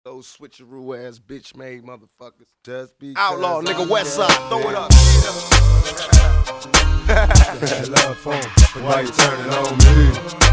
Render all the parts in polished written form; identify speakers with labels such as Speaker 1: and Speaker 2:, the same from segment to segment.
Speaker 1: Those switcheroo ass bitch made motherfuckers.
Speaker 2: Just be
Speaker 1: Outlaw, nigga, West Side, throw it up.
Speaker 2: love for him. Why you turning on me?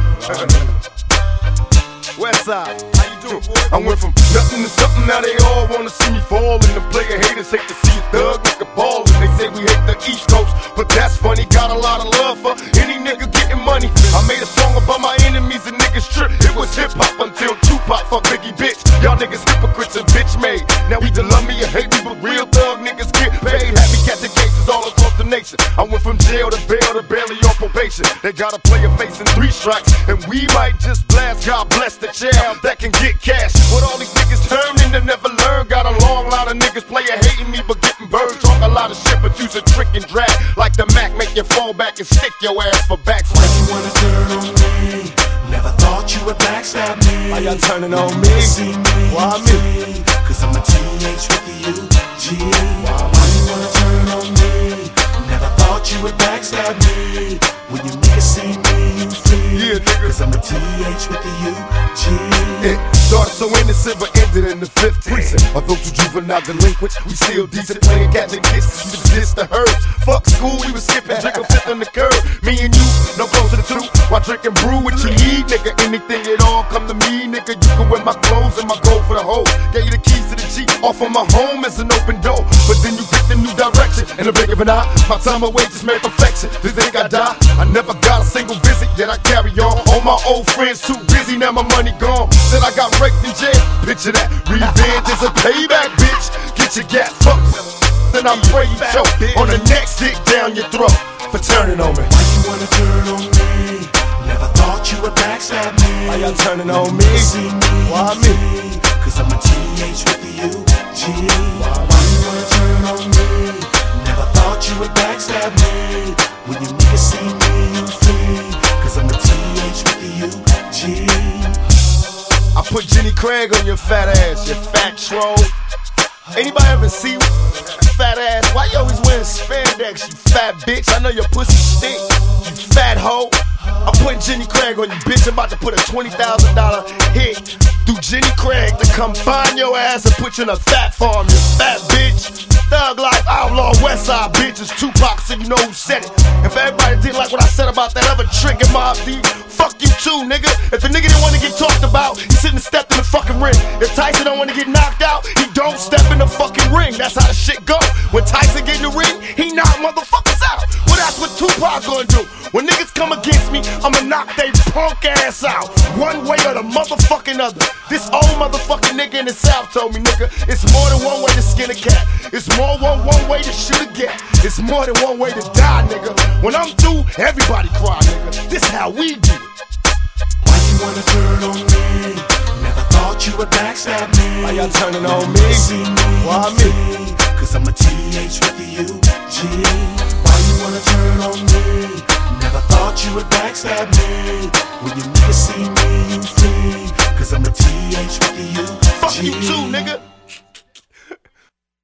Speaker 1: West Side, how you doing, boy?
Speaker 2: I went from nothing to something, now they all wanna see me fall. And the player haters hate to see a thug nigga ball. And they say we hate the East Coast, but that's funny. Got a lot of love for any nigga getting money. I made a song about my enemies and niggas trip. It was hip hop until Tupac for Biggie, bitch. Y'all niggas hypocrites and bitch made. Now either love me or hate me, but real thug niggas get paid. Happy catching cases all across the nation. I went from jail to bail to barely on probation. They got a player facing 3 strikes, and we might just blast. God bless the child that can get cash. But all these niggas turning to never learn. Got a long line of niggas player hating me but getting burned. Talk a lot of shit but use a trick and drag. Like the Mac, make you fall back and stick your ass for backslash.
Speaker 3: Why you wanna turn on me? Never thought you would backstab me.
Speaker 2: Why y'all turning on me?
Speaker 3: See me?
Speaker 2: Why me?
Speaker 3: Cause I'm a TH with the UG. Why you wanna turn on me? Never thought you would backstab me. When you niggas see me, you flee.
Speaker 2: Yeah, nigga.
Speaker 3: Cause I'm a TH with the UG.
Speaker 2: It started so innocent but ended in the 5th precinct. Although two juvenile delinquents, we still decent. Playing Catholic kisses, we resist the herd. Fuck school, we was skipping, drinking 5th on the curb. Me and you, no close to the truth. While drinking brew, what you need, nigga. Anything at all, come to me, nigga. You can wear my clothes and my gold for the hoe. Gave you the keys to the Jeep, offer my home as an open door. But then you get the new direction. In the blink of an eye, my time away just made perfection. Did they think I die? I never got a single visit, yet I carry on. All my old friends too busy, now my money gone. Said I got raped in jail, picture that. Revenge is a payback, bitch. Get your gas fucked. Then I'm ready to choke on the next stick down your throat for turning on me.
Speaker 3: Why you wanna turn on me? Never thought you would backstab me.
Speaker 2: Why y'all turning on me?
Speaker 3: See me?
Speaker 2: Why me?
Speaker 3: Cause I'm a TH with the UG. Why you wanna turn on me? Never thought you would backstab me. When you niggas see me, you flee. Cause I'm a TH with the UG.
Speaker 2: I put Jenny Craig on your fat ass, you fat troll. Anybody ever see fat ass? Why you always wearing spandex, you fat bitch? I know your pussy stink, you fat hoe. I'm putting Jenny Craig on you, bitch. I'm about to put a $20,000 hit through Jenny Craig to come find your ass and put you in a fat farm, you fat bitch. Thug Life, Outlaw, West Side, bitch. It's Tupac, so you know who said it. If everybody didn't like what I said about that other trick in Mobb Deep, fuck you too, nigga. If the nigga didn't want to get talked about, he shouldn't have stepped in the fucking ring. If Tyson don't want to get knocked out, he don't step in the fucking ring. That's how the shit go. When Tyson get in the ring, he knock motherfuckers out. Well, that's what Tupac gonna do. When niggas come against me, I'ma knock they punk ass out. One way or the motherfucking other. This old motherfucking nigga in the South told me, nigga, it's more than one way to skin a cat. It's more than one way to shoot a gat. It's more than one way to die, nigga. When I'm through, everybody cry, nigga. This how we do it.
Speaker 3: Why you wanna turn on me? Never thought you would backstab me.
Speaker 2: Why y'all turning on me?
Speaker 3: See me?
Speaker 2: Why me?
Speaker 3: Cause I'm a TH with the UG. Why you wanna turn on me? Never thought you would backstab me. When you niggas see me, you flee. Cause I'm a TH with the UG.
Speaker 2: Fuck you too, nigga.